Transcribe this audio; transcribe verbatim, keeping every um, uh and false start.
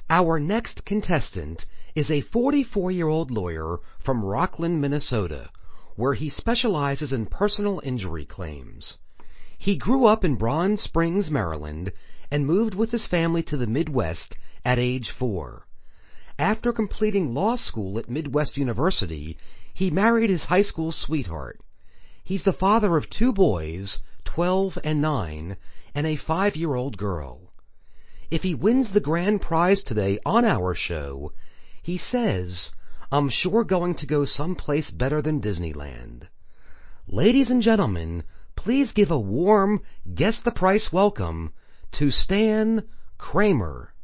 Our next contestant is a forty-four-year-old lawyer from Rockland, Minnesota, where he specializes in personal injury claims. He grew up in Bronze Springs, Maryland, and moved with his family to the Midwest at age four. After completing law school at Midwest University, he married his high school sweetheart. He's the father of two boys, twelve and nine, and a five-year-old girl. If he wins the grand prize today on our show, he says, "I'm sure going to go someplace better than Disneyland." Ladies and gentlemen, please give a warm guess the price welcome to Stan Kramer.